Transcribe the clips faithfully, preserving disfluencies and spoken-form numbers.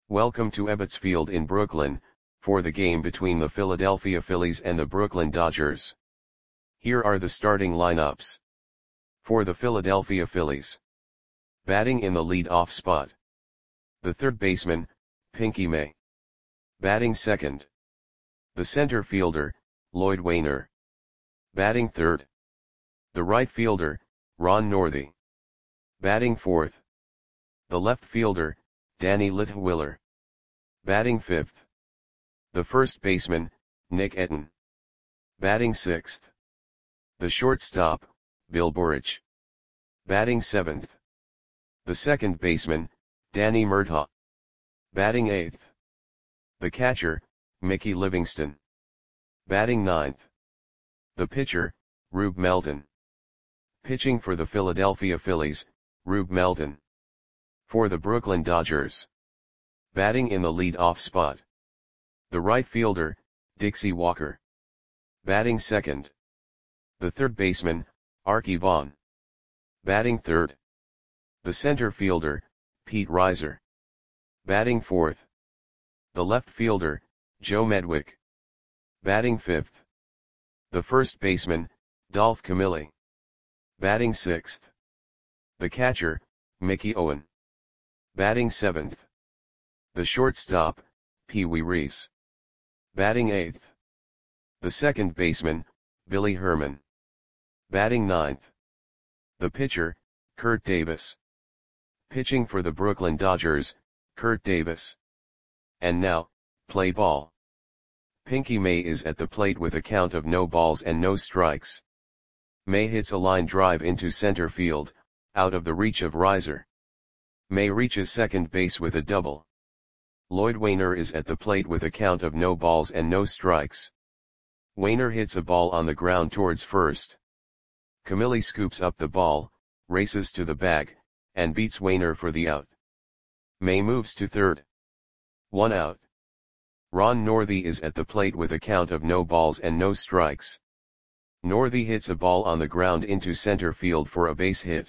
Welcome to Ebbets Field in Brooklyn, for the game between the Philadelphia Phillies and the Brooklyn Dodgers. Here are the starting lineups. For the Philadelphia Phillies. Batting in the lead-off spot. The third baseman, Pinky May. Batting second. The center fielder, Lloyd Waner. Batting third. The right fielder, Ron Northey. Batting fourth. The left fielder, Danny Litwiler. Batting fifth. The first baseman, Nick Etten. Batting sixth. The shortstop, Bill Burich. Batting seventh. The second baseman, Danny Murtaugh. Batting eighth. The catcher, Mickey Livingston. Batting ninth. The pitcher, Rube Melton. Pitching for the Philadelphia Phillies, Rube Melton. For the Brooklyn Dodgers. Batting in the lead-off spot. The right fielder, Dixie Walker. Batting second. The third baseman, Arky Vaughan. Batting third. The center fielder, Pete Reiser. Batting fourth. The left fielder, Joe Medwick. Batting fifth. The first baseman, Dolph Camilli. Batting sixth. The catcher, Mickey Owen. Batting seventh. The shortstop, Pee Wee Reese. Batting eighth. The second baseman, Billy Herman. Batting ninth. The pitcher, Kurt Davis. Pitching for the Brooklyn Dodgers, Kurt Davis. And now, play ball. Pinky May is at the plate with a count of no balls and no strikes. May hits a line drive into center field, out of the reach of Reiser. May reaches second base with a double. Lloyd Waner is at the plate with a count of no balls and no strikes. Waner hits a ball on the ground towards first. Camilli scoops up the ball, races to the bag, and beats Waner for the out. May moves to third. One out. Ron Northey is at the plate with a count of no balls and no strikes. Northey hits a ball on the ground into center field for a base hit.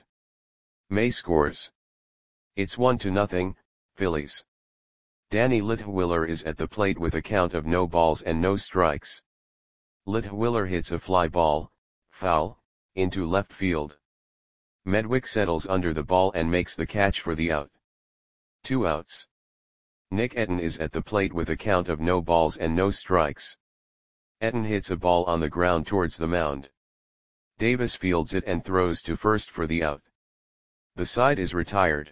May scores. It's one to nothing, Phillies. Danny Litwiler is at the plate with a count of no balls and no strikes. Litwiler hits a fly ball, foul, into left field. Medwick settles under the ball and makes the catch for the out. Two outs. Nick Etten is at the plate with a count of no balls and no strikes. Etten hits a ball on the ground towards the mound. Davis fields it and throws to first for the out. The side is retired.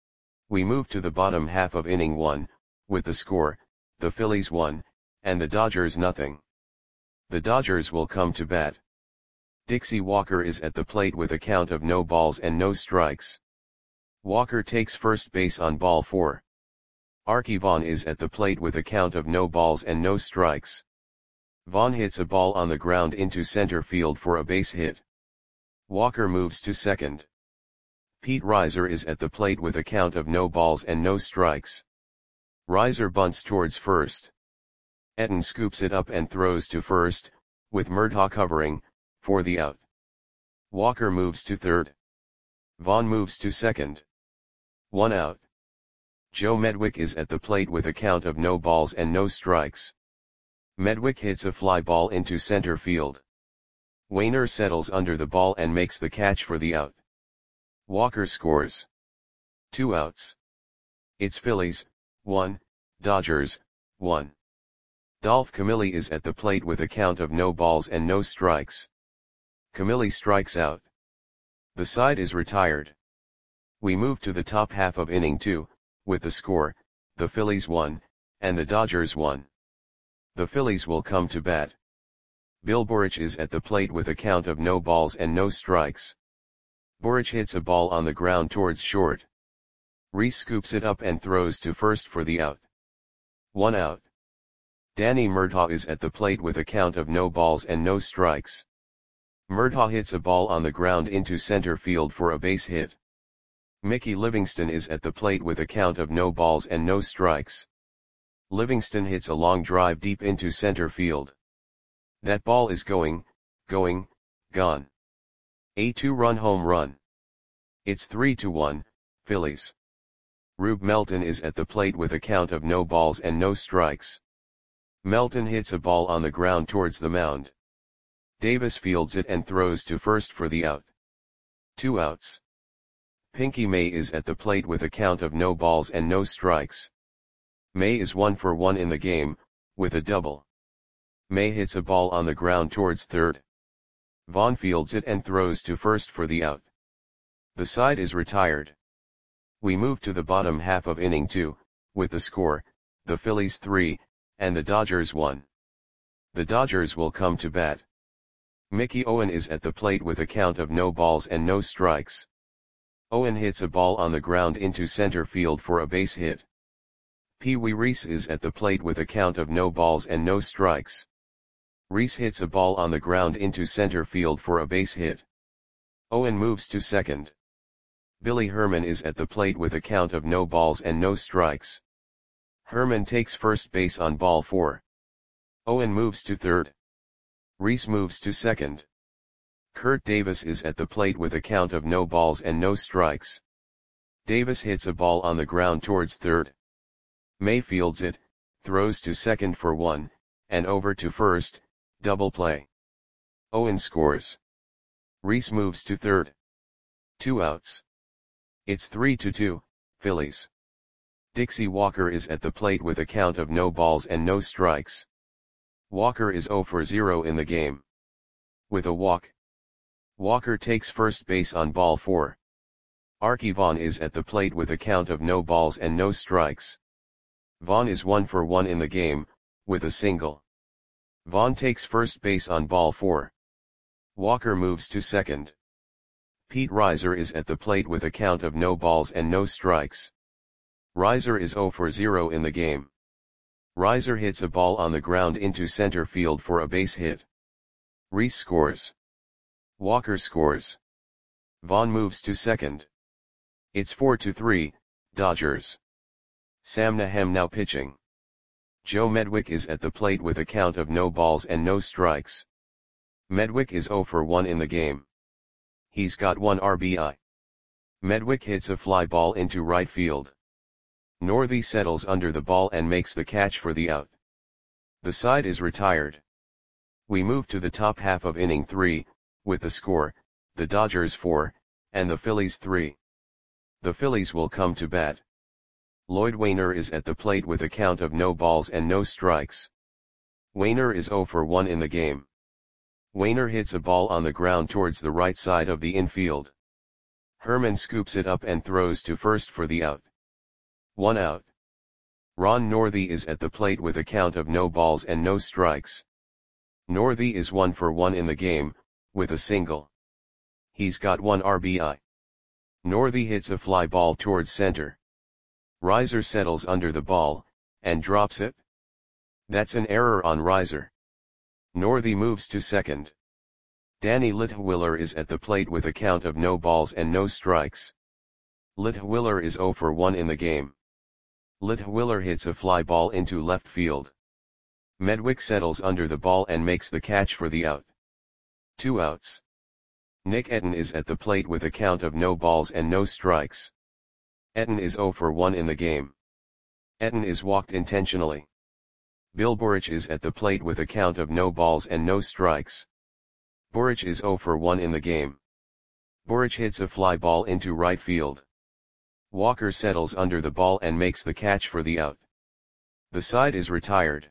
We move to the bottom half of inning one, with the score, the Phillies one, and the Dodgers nothing. The Dodgers will come to bat. Dixie Walker is at the plate with a count of no balls and no strikes. Walker takes first base on ball four. Arky Vaughan is at the plate with a count of no balls and no strikes. Vaughan hits a ball on the ground into center field for a base hit. Walker moves to second. Pete Reiser is at the plate with a count of no balls and no strikes. Reiser bunts towards first. Etten scoops it up and throws to first, with Murtaugh covering, for the out. Walker moves to third. Vaughan moves to second. One out. Joe Medwick is at the plate with a count of no balls and no strikes. Medwick hits a fly ball into center field. Waner settles under the ball and makes the catch for the out. Walker scores. Two outs. It's Phillies, one, Dodgers, one. Dolph Camilli is at the plate with a count of no balls and no strikes. Camilli strikes out. The side is retired. We move to the top half of inning two, with the score, the Phillies one, and the Dodgers one. The Phillies will come to bat. Bill Burich is at the plate with a count of no balls and no strikes. Burich hits a ball on the ground towards short. Reese scoops it up and throws to first for the out. One out. Danny Murtaugh is at the plate with a count of no balls and no strikes. Murtaugh hits a ball on the ground into center field for a base hit. Mickey Livingston is at the plate with a count of no balls and no strikes. Livingston hits a long drive deep into center field. That ball is going, going, gone. A two-run home run. It's three to one, Phillies. Rube Melton is at the plate with a count of no balls and no strikes. Melton hits a ball on the ground towards the mound. Davis fields it and throws to first for the out. Two outs. Pinky May is at the plate with a count of no balls and no strikes. May is one for one in the game, with a double. May hits a ball on the ground towards third. Vaughn fields it and throws to first for the out. The side is retired. We move to the bottom half of inning two, with the score, the Phillies three, and the Dodgers one. The Dodgers will come to bat. Mickey Owen is at the plate with a count of no balls and no strikes. Owen hits a ball on the ground into center field for a base hit. Pee Wee Reese is at the plate with a count of no balls and no strikes. Reese hits a ball on the ground into center field for a base hit. Owen moves to second. Billy Herman is at the plate with a count of no balls and no strikes. Herman takes first base on ball four. Owen moves to third. Reese moves to second. Kurt Davis is at the plate with a count of no balls and no strikes. Davis hits a ball on the ground towards third. May fields it, throws to second for one, and over to first, double play. Owen scores. Reese moves to third. Two outs. It's three to two, Phillies. Dixie Walker is at the plate with a count of no balls and no strikes. Walker is zero for zero in the game. With a walk. Walker takes first base on ball four. Archie Vaughn is at the plate with a count of no balls and no strikes. Vaughn is one for one in the game, with a single. Vaughn takes first base on ball four. Walker moves to second. Pete Reiser is at the plate with a count of no balls and no strikes. Reiser is zero for zero in the game. Reiser hits a ball on the ground into center field for a base hit. Reese scores. Walker scores. Vaughn moves to second. It's four to three, Dodgers. Sam Nahem now pitching. Joe Medwick is at the plate with a count of no balls and no strikes. Medwick is zero for one in the game. He's got one R B I. Medwick hits a fly ball into right field. Northey settles under the ball and makes the catch for the out. The side is retired. We move to the top half of inning three, with the score, the Dodgers four, and the Phillies three. The Phillies will come to bat. Lloyd Wainer is at the plate with a count of no balls and no strikes. Wainer is zero for one in the game. Wainer hits a ball on the ground towards the right side of the infield. Herman scoops it up and throws to first for the out. One out. Ron Northey is at the plate with a count of no balls and no strikes. Northey is one for one in the game, with a single. He's got one R B I. Northey hits a fly ball towards center. Reiser settles under the ball, and drops it. That's an error on Reiser. Northey moves to second. Danny Litwiller is at the plate with a count of no balls and no strikes. Litwiller is zero for one in the game. Litwiller hits a fly ball into left field. Medwick settles under the ball and makes the catch for the out. Two outs. Nick Etten is at the plate with a count of no balls and no strikes. Etten is zero for one in the game. Etten is walked intentionally. Bill Burich is at the plate with a count of no balls and no strikes. Burich is zero for one in the game. Burich hits a fly ball into right field. Walker settles under the ball and makes the catch for the out. The side is retired.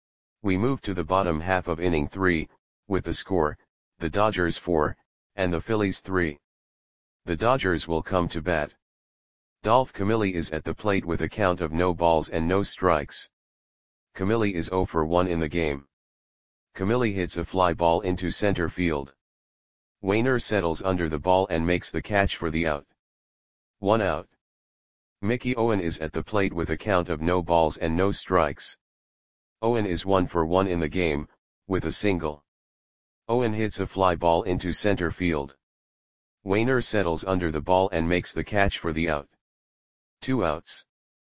We move to the bottom half of inning three, with the score, the Dodgers four, and the Phillies three. The Dodgers will come to bat. Dolph Camilli is at the plate with a count of no balls and no strikes. Camilli is zero for one in the game. Camilli hits a fly ball into center field. Wainer settles under the ball and makes the catch for the out. One out. Mickey Owen is at the plate with a count of no balls and no strikes. Owen is one for one in the game, with a single. Owen hits a fly ball into center field. Wainer settles under the ball and makes the catch for the out. Two outs.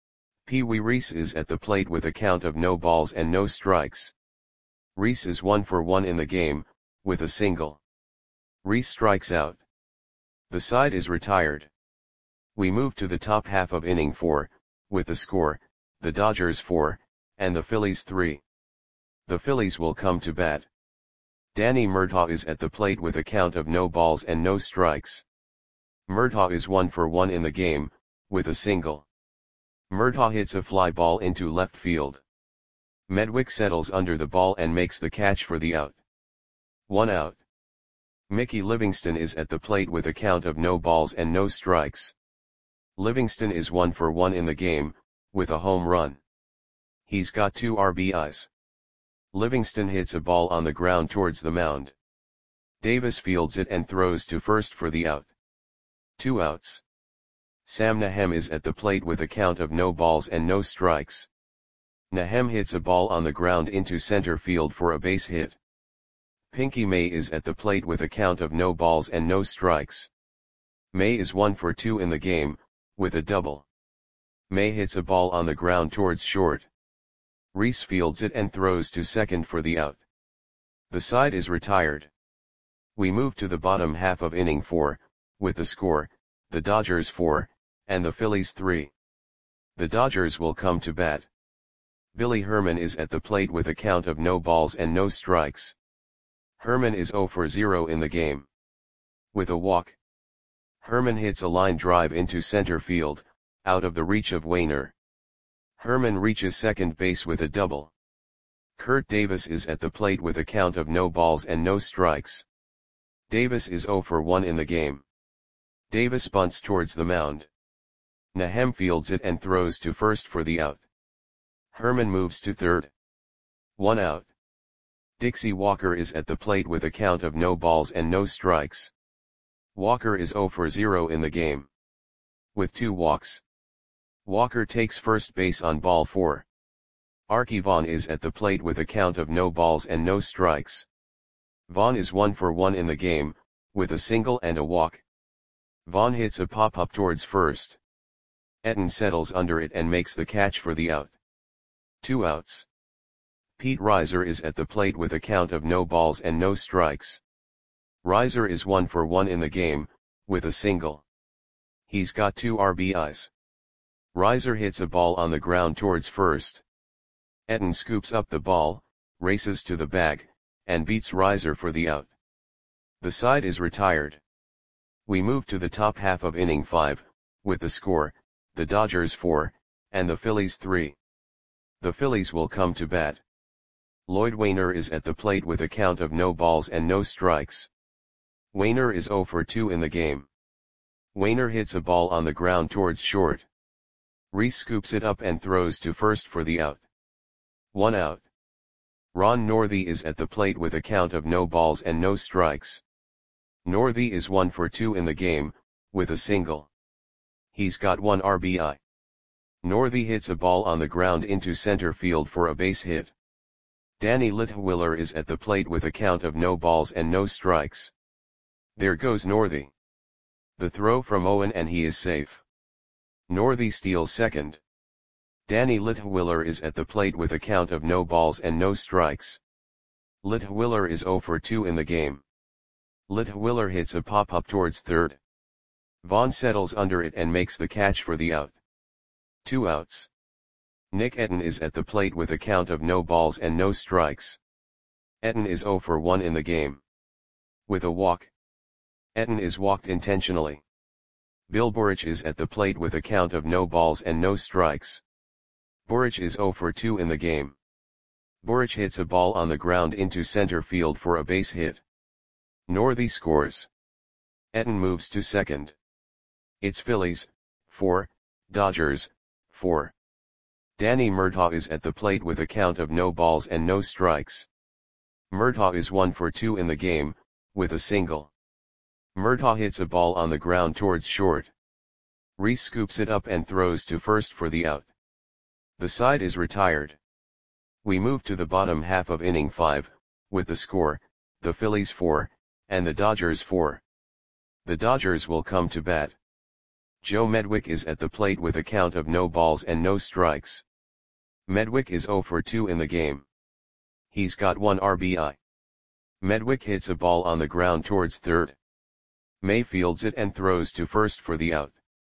Pee Wee Reese is at the plate with a count of no balls and no strikes. Reese is one for one in the game, with a single. Reese strikes out. The side is retired. We move to the top half of inning four, with the score, the Dodgers four, and the Phillies three. The Phillies will come to bat. Danny Murtaugh is at the plate with a count of no balls and no strikes. Murtaugh is one for one in the game, with a single. Murtaugh hits a fly ball into left field. Medwick settles under the ball and makes the catch for the out. One out. Mickey Livingston is at the plate with a count of no balls and no strikes. Livingston is one for one in the game, with a home run. He's got two R B Is. Livingston hits a ball on the ground towards the mound. Davis fields it and throws to first for the out. Two outs. Sam Nahem is at the plate with a count of no balls and no strikes. Nahem hits a ball on the ground into center field for a base hit. Pinky May is at the plate with a count of no balls and no strikes. May is one for two in the game, with a double. May hits a ball on the ground towards short. Reese fields it and throws to second for the out. The side is retired. We move to the bottom half of inning four, with the score, the Dodgers four, and the Phillies three. The Dodgers will come to bat. Billy Herman is at the plate with a count of no balls and no strikes. Herman is zero for zero in the game. With a walk. Herman hits a line drive into center field, out of the reach of Wainer. Herman reaches second base with a double. Kurt Davis is at the plate with a count of no balls and no strikes. Davis is zero for one in the game. Davis bunts towards the mound. Nahem fields it and throws to first for the out. Herman moves to third. One out. Dixie Walker is at the plate with a count of no balls and no strikes. Walker is zero for zero in the game. With two walks. Walker takes first base on ball four. Archie Vaughn is at the plate with a count of no balls and no strikes. Vaughn is one for one in the game, with a single and a walk. Vaughn hits a pop-up towards first. Etten settles under it and makes the catch for the out. Two outs. Pete Reiser is at the plate with a count of no balls and no strikes. Reiser is one for one in the game, with a single. He's got two R B Is. Reiser hits a ball on the ground towards first. Etten scoops up the ball, races to the bag, and beats Reiser for the out. The side is retired. We move to the top half of inning five, with the score, the Dodgers four, and the Phillies three. The Phillies will come to bat. Lloyd Wainer is at the plate with a count of no balls and no strikes. Wainer is zero for two in the game. Wainer hits a ball on the ground towards short. Reese scoops it up and throws to first for the out. One out. Ron Northey is at the plate with a count of no balls and no strikes. Northey is one for two in the game, with a single. He's got one R B I. Northey hits a ball on the ground into center field for a base hit. Danny Litwiller is at the plate with a count of no balls and no strikes. There goes Northey. The throw from Owen and he is safe. Northey steals second. Danny Litwiller is at the plate with a count of no balls and no strikes. Litwiller is zero for two in the game. Litwiller hits a pop-up towards third. Vaughn settles under it and makes the catch for the out. Two outs. Nick Etten is at the plate with a count of no balls and no strikes. Etten is zero for one in the game. With a walk. Etten is walked intentionally. Bill Burich is at the plate with a count of no balls and no strikes. Burich is zero for two in the game. Burich hits a ball on the ground into center field for a base hit. Northey scores. Etten moves to second. It's Phillies, four, Dodgers, four. Danny Murtaugh is at the plate with a count of no balls and no strikes. Murtaugh is one for two in the game, with a single. Murtaugh hits a ball on the ground towards short. Reese scoops it up and throws to first for the out. The side is retired. We move to the bottom half of inning five, with the score, the Phillies four, and the Dodgers four. The Dodgers will come to bat. Joe Medwick is at the plate with a count of no balls and no strikes. Medwick is zero for two in the game. He's got one R B I. Medwick hits a ball on the ground towards third. May fields it and throws to first for the out.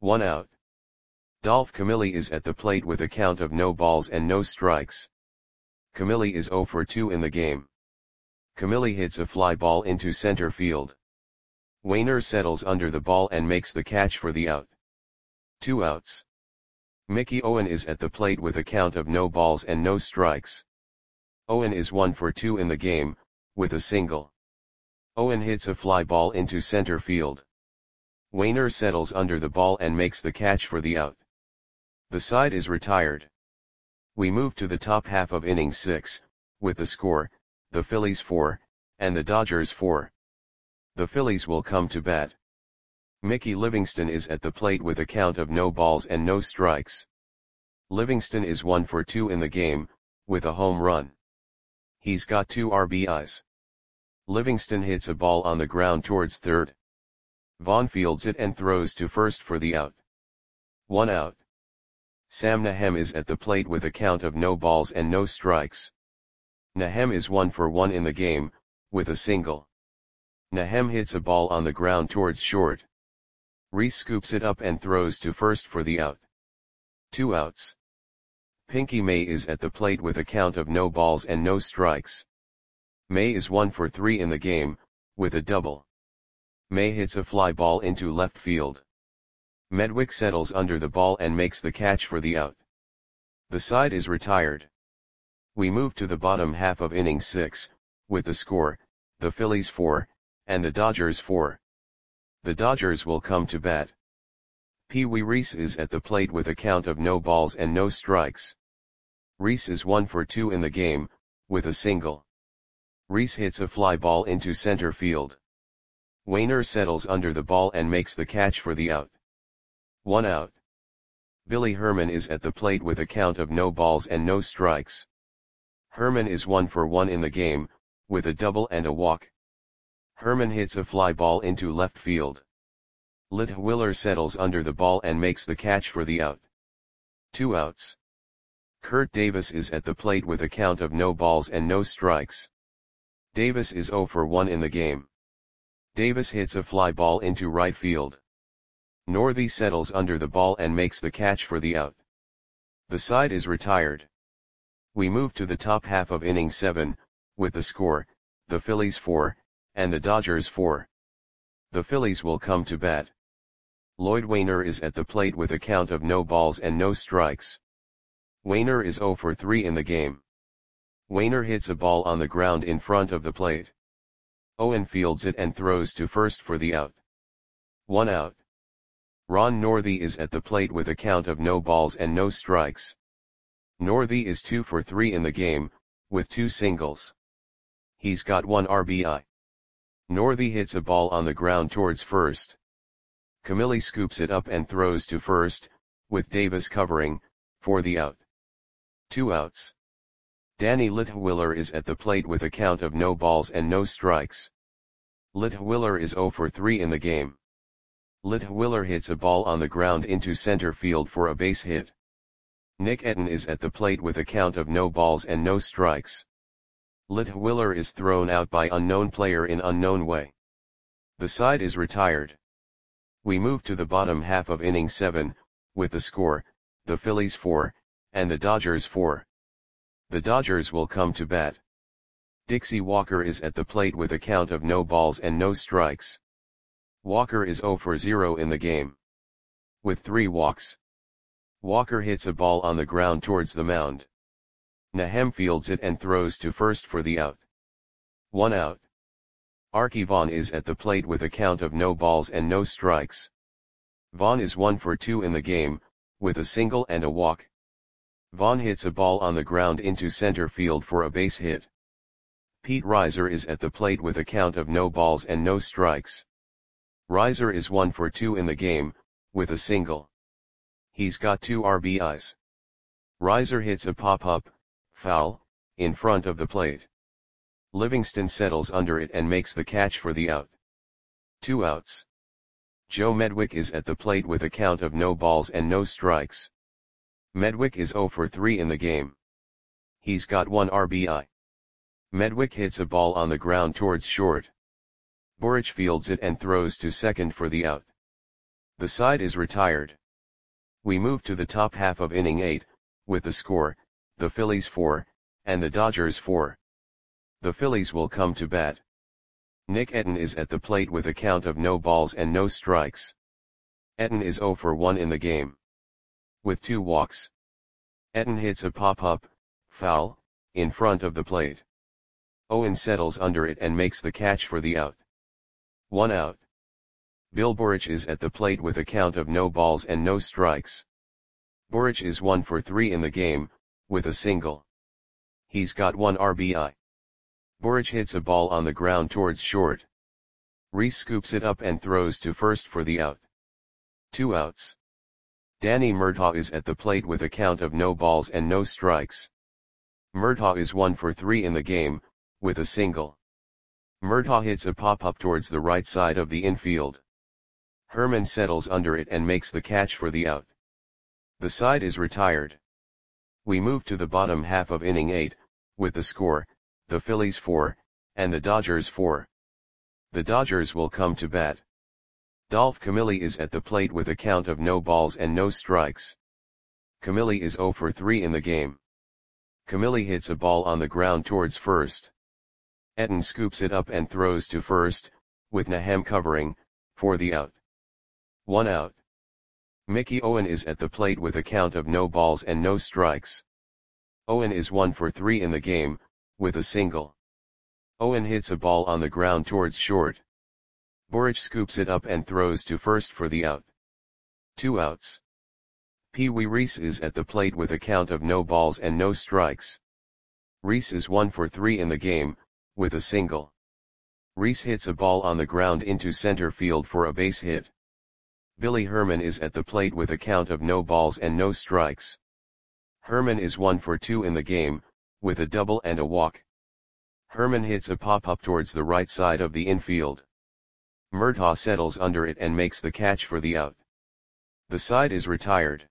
One out. Dolph Camilli is at the plate with a count of no balls and no strikes. Camilli is zero for two in the game. Camilli hits a fly ball into center field. Wainer settles under the ball and makes the catch for the out. Two outs. Mickey Owen is at the plate with a count of no balls and no strikes. Owen is one for two in the game, with a single. Owen hits a fly ball into center field. Wainer settles under the ball and makes the catch for the out. The side is retired. We move to the top half of inning six, with the score, the Phillies four, and the Dodgers four. The Phillies will come to bat. Mickey Livingston is at the plate with a count of no balls and no strikes. Livingston is one for two in the game, with a home run. He's got two R B Is. Livingston hits a ball on the ground towards third. Vaughn fields it and throws to first for the out. One out. Sam Nahem is at the plate with a count of no balls and no strikes. Nahem is one for one in the game, with a single. Nahem hits a ball on the ground towards short. Reese scoops it up and throws to first for the out. Two outs. Pinky May is at the plate with a count of no balls and no strikes. May is one for three in the game, with a double. May hits a fly ball into left field. Medwick settles under the ball and makes the catch for the out. The side is retired. We move to the bottom half of inning six, with the score, the Phillies four, and the Dodgers four. The Dodgers will come to bat. Pee Wee Reese is at the plate with a count of no balls and no strikes. Reese is one for two in the game, with a single. Reese hits a fly ball into center field. Wainer settles under the ball and makes the catch for the out. One out. Billy Herman is at the plate with a count of no balls and no strikes. Herman is one for one in the game, with a double and a walk. Herman hits a fly ball into left field. Litwiller settles under the ball and makes the catch for the out. Two outs. Kurt Davis is at the plate with a count of no balls and no strikes. Davis is zero for one in the game. Davis hits a fly ball into right field. Northey settles under the ball and makes the catch for the out. The side is retired. We move to the top half of inning seven, with the score, the Phillies four, and the Dodgers four. The Phillies will come to bat. Lloyd Wainer is at the plate with a count of no balls and no strikes. Wainer is zero for three in the game. Wainer hits a ball on the ground in front of the plate. Owen fields it and throws to first for the out. One out. Ron Northey is at the plate with a count of no balls and no strikes. Northey is two for three in the game, with two singles. He's got one R B I. Northey hits a ball on the ground towards first. Camilli scoops it up and throws to first, with Davis covering, for the out. Two outs. Danny Litwiller is at the plate with a count of no balls and no strikes. Litwiller is zero for three in the game. Litwiller hits a ball on the ground into center field for a base hit. Nick Etten is at the plate with a count of no balls and no strikes. Litwiller is thrown out by unknown player in unknown way. The side is retired. We move to the bottom half of inning seven, with the score, the Phillies four, and the Dodgers four. The Dodgers will come to bat. Dixie Walker is at the plate with a count of no balls and no strikes. Walker is zero for zero in the game. With three walks. Walker hits a ball on the ground towards the mound. Nahem fields it and throws to first for the out. One out. Archie Vaughn is at the plate with a count of no balls and no strikes. Vaughn is one for two in the game, with a single and a walk. Vaughn hits a ball on the ground into center field for a base hit. Pete Reiser is at the plate with a count of no balls and no strikes. Reiser is one for two in the game, with a single. He's got two R B Is. Reiser hits a pop-up, foul, in front of the plate. Livingston settles under it and makes the catch for the out. Two outs. Joe Medwick is at the plate with a count of no balls and no strikes. Medwick is zero for three in the game. He's got one R B I. Medwick hits a ball on the ground towards short. Burich fields it and throws to second for the out. The side is retired. We move to the top half of inning eight, with the score, the Phillies four, and the Dodgers four. The Phillies will come to bat. Nick Etten is at the plate with a count of no balls and no strikes. Etten is oh for one in the game. With two walks. Etten hits a pop-up, foul, in front of the plate. Owen settles under it and makes the catch for the out. One out. Bill Burich is at the plate with a count of no balls and no strikes. Burich is one for three in the game, with a single. He's got one R B I. Burich hits a ball on the ground towards short. Reese scoops it up and throws to first for the out. Two outs. Danny Murtaugh is at the plate with a count of no balls and no strikes. Murtaugh is one for three in the game, with a single. Murtaugh hits a pop-up towards the right side of the infield. Herman settles under it and makes the catch for the out. The side is retired. We move to the bottom half of inning eight, with the score, the Phillies four, and the Dodgers four. The Dodgers will come to bat. Dolph Camilli is at the plate with a count of no balls and no strikes. Camilli is oh for three in the game. Camilli hits a ball on the ground towards first. Etten scoops it up and throws to first, with Nahem covering, for the out. One out. Mickey Owen is at the plate with a count of no balls and no strikes. Owen is one for three in the game, with a single. Owen hits a ball on the ground towards short. Burich scoops it up and throws to first for the out. Two outs. Pee Wee Reese is at the plate with a count of no balls and no strikes. Reese is one for three in the game, with a single. Reese hits a ball on the ground into center field for a base hit. Billy Herman is at the plate with a count of no balls and no strikes. Herman is one for two in the game, with a double and a walk. Herman hits a pop-up towards the right side of the infield. Murtaugh settles under it and makes the catch for the out. The side is retired.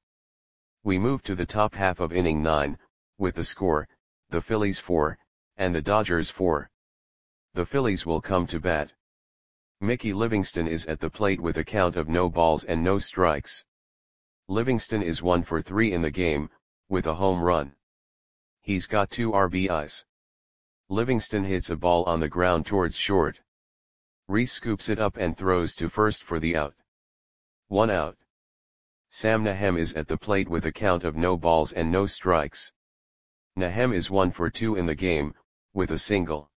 We move to the top half of inning nine, with the score, the Phillies four, and the Dodgers four. The Phillies will come to bat. Mickey Livingston is at the plate with a count of no balls and no strikes. Livingston is one for three in the game, with a home run. He's got two R B Is. Livingston hits a ball on the ground towards short. Reese scoops it up and throws to first for the out. One out. Sam Nahem is at the plate with a count of no balls and no strikes. Nahem is one for two in the game, with a single.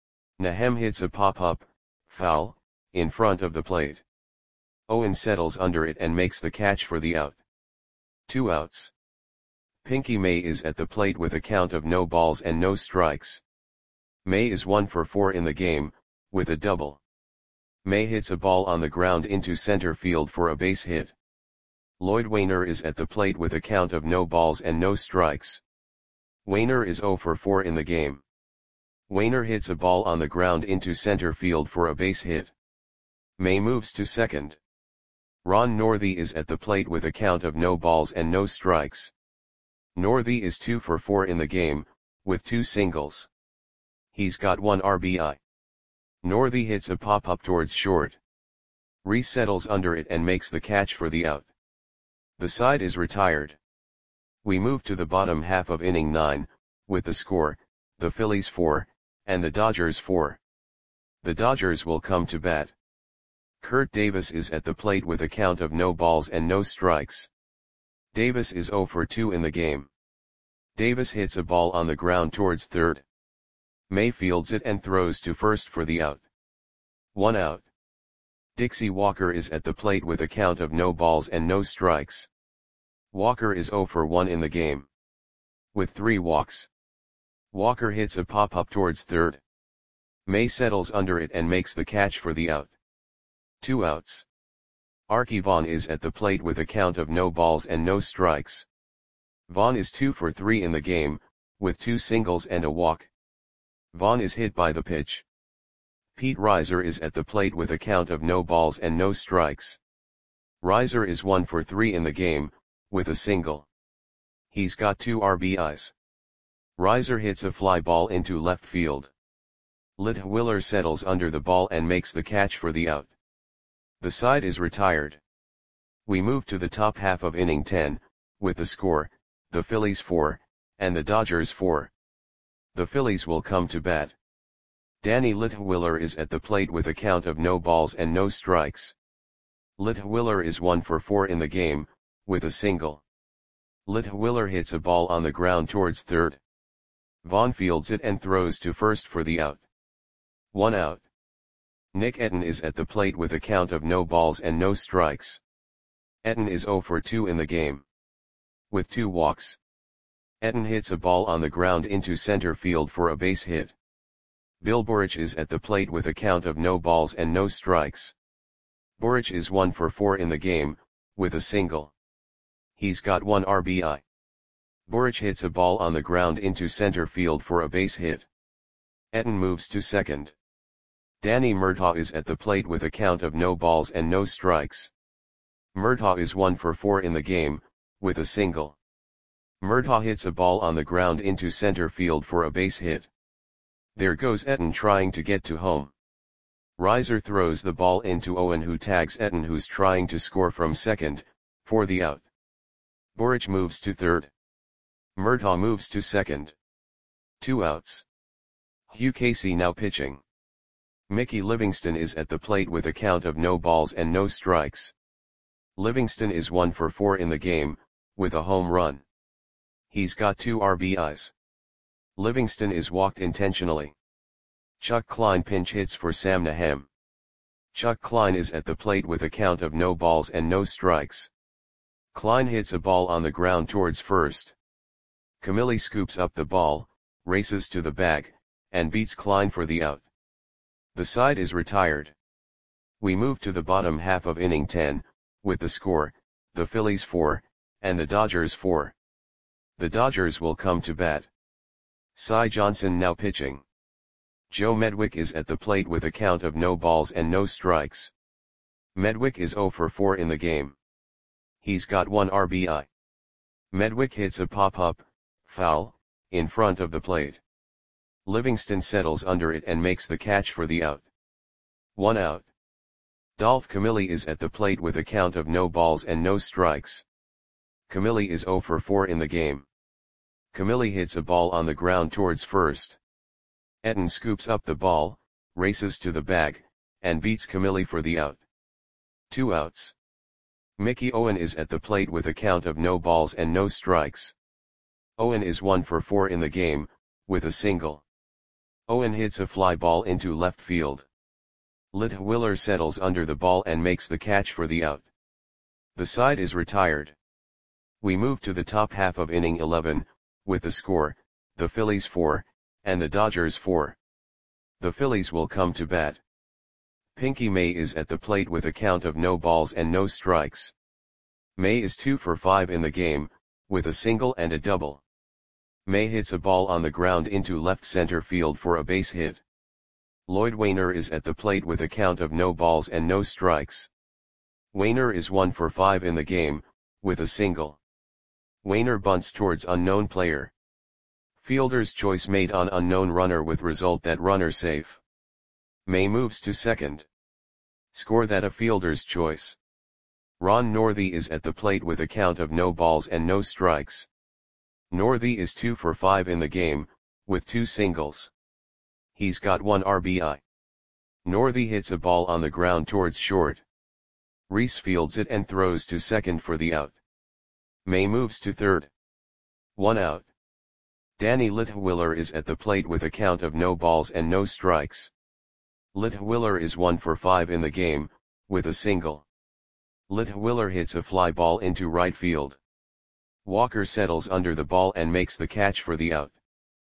Nahem hits a pop-up, foul, in front of the plate. Owen settles under it and makes the catch for the out. Two outs. Pinky May is at the plate with a count of no balls and no strikes. May is one for four in the game, with a double. May hits a ball on the ground into center field for a base hit. Lloyd Wainer is at the plate with a count of no balls and no strikes. Wainer is oh for four in the game. Wainer hits a ball on the ground into center field for a base hit. May moves to second. Ron Northey is at the plate with a count of no balls and no strikes. Northey is two for four in the game, with two singles. He's got one R B I. Northey hits a pop-up towards short. Reese settles under it and makes the catch for the out. The side is retired. We move to the bottom half of inning nine, with the score, the Phillies four, and the Dodgers four. The Dodgers will come to bat. Kurt Davis is at the plate with a count of no balls and no strikes. Davis is oh for two in the game. Davis hits a ball on the ground towards third. May fields it and throws to first for the out. One out. Dixie Walker is at the plate with a count of no balls and no strikes. Walker is oh for one in the game. With three walks. Walker hits a pop-up towards third. May settles under it and makes the catch for the out. Two outs. Arky Vaughan is at the plate with a count of no balls and no strikes. Vaughan is two for three in the game, with two singles and a walk. Vaughan is hit by the pitch. Pete Reiser is at the plate with a count of no balls and no strikes. Reiser is one for three in the game, with a single. He's got two R B Is. Reiser hits a fly ball into left field. Litwiller settles under the ball and makes the catch for the out. The side is retired. We move to the top half of inning ten, with the score, the Phillies four, and the Dodgers four. The Phillies will come to bat. Danny Litwiller is at the plate with a count of no balls and no strikes. Litwiller is one for four in the game, with a single. Litwiller hits a ball on the ground towards third. Vaughn fields it and throws to first for the out. One out. Nick Etten is at the plate with a count of no balls and no strikes. Etten is zero for two in the game. With two walks. Etten hits a ball on the ground into center field for a base hit. Bill Boric is at the plate with a count of no balls and no strikes. Boric is one for four in the game, with a single. He's got one R B I. Boric hits a ball on the ground into center field for a base hit. Etten moves to second. Danny Murtaugh is at the plate with a count of no balls and no strikes. Murtaugh is one for four in the game, with a single. Murtaugh hits a ball on the ground into center field for a base hit. There goes Etten trying to get to home. Reiser throws the ball into Owen, who tags Etten, who's trying to score from second, for the out. Boric moves to third. Murtaugh moves to second. Two outs. Hugh Casey now pitching. Mickey Livingston is at the plate with a count of no balls and no strikes. Livingston is one for four in the game, with a home run. He's got two R B Is. Livingston is walked intentionally. Chuck Klein pinch hits for Sam Nahem. Chuck Klein is at the plate with a count of no balls and no strikes. Klein hits a ball on the ground towards first. Camilli scoops up the ball, races to the bag, and beats Klein for the out. The side is retired. We move to the bottom half of inning ten, with the score, the Phillies four, and the Dodgers four. The Dodgers will come to bat. Cy Johnson now pitching. Joe Medwick is at the plate with a count of no balls and no strikes. Medwick is zero for four in the game. He's got one R B I. Medwick hits a pop-up, foul, in front of the plate. Livingston settles under it and makes the catch for the out. One out. Dolph Camilli is at the plate with a count of no balls and no strikes. Camilli is zero for four in the game. Camilli hits a ball on the ground towards first. Etten scoops up the ball, races to the bag, and beats Camilli for the out. Two outs. Mickey Owen is at the plate with a count of no balls and no strikes. Owen is one for four in the game, with a single. Owen hits a fly ball into left field. Litwiller settles under the ball and makes the catch for the out. The side is retired. We move to the top half of inning eleven, with the score, the Phillies four, and the Dodgers four. The Phillies will come to bat. Pinky May is at the plate with a count of no balls and no strikes. May is two for five in the game, with a single and a double. May hits a ball on the ground into left center field for a base hit. Lloyd Wainer is at the plate with a count of no balls and no strikes. Wainer is one for five in the game, with a single. Wainer bunts towards unknown player. Fielder's choice made on unknown runner with result that runner safe. May moves to second. Score that a fielder's choice. Ron Northey is at the plate with a count of no balls and no strikes. Northey is two for five in the game, with two singles. He's got one R B I. Northey hits a ball on the ground towards short. Reese fields it and throws to second for the out. May moves to third. One out. Danny Litwiller is at the plate with a count of no balls and no strikes. Litwiller is one for five in the game, with a single. Litwiller hits a fly ball into right field. Walker settles under the ball and makes the catch for the out.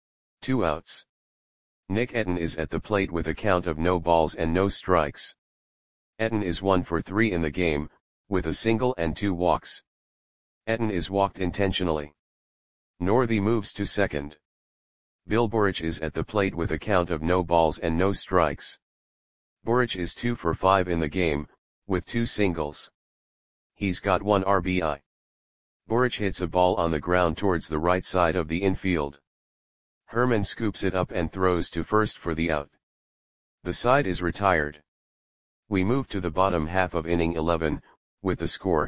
Two outs. Nick Etten is at the plate with a count of no balls and no strikes. Etten is one for three in the game, with a single and two walks. Etten is walked intentionally. Northey moves to second. Bill Boric is at the plate with a count of no balls and no strikes. Boric is two for five in the game, with two singles. He's got one R B I. Boric hits a ball on the ground towards the right side of the infield. Herman scoops it up and throws to first for the out. The side is retired. We move to the bottom half of inning eleven, with the score,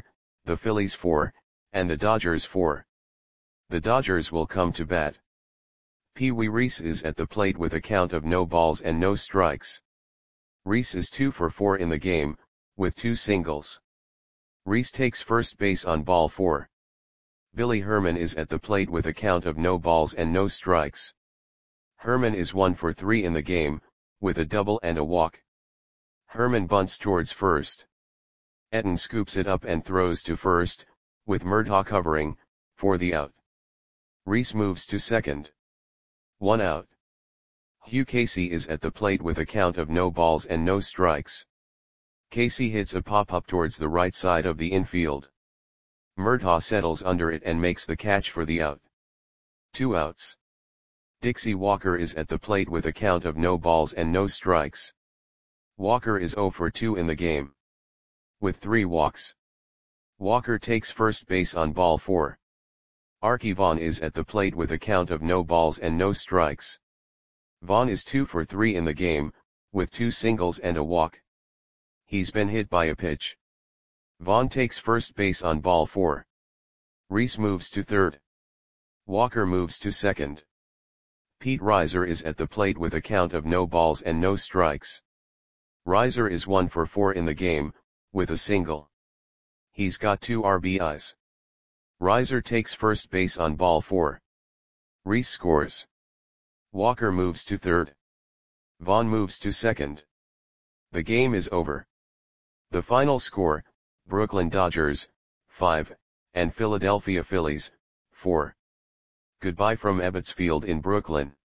the Phillies four, and the Dodgers four. The Dodgers will come to bat. Pee Wee Reese is at the plate with a count of no balls and no strikes. Reese is two for four in the game, with two singles. Reese takes first base on ball four. Billy Herman is at the plate with a count of no balls and no strikes. Herman is one for three in the game, with a double and a walk. Herman bunts towards first. Etten scoops it up and throws to first, with Murtaugh covering, for the out. Reese moves to second. One out. Hugh Casey is at the plate with a count of no balls and no strikes. Casey hits a pop-up towards the right side of the infield. Murtaugh settles under it and makes the catch for the out. Two outs. Dixie Walker is at the plate with a count of no balls and no strikes. Walker is zero for two in the game, with three walks. Walker takes first base on ball four. Arky Vaughan is at the plate with a count of no balls and no strikes. Vaughan is two for three in the game, with two singles and a walk. He's been hit by a pitch. Vaughan takes first base on ball four. Reese moves to third. Walker moves to second. Pete Reiser is at the plate with a count of no balls and no strikes. Reiser is one for four in the game, with a single. He's got two R B Is. Reiser takes first base on ball four. Reese scores. Walker moves to third. Vaughan moves to second. The game is over. The final score, Brooklyn Dodgers, five, and Philadelphia Phillies, four. Goodbye from Ebbets Field in Brooklyn.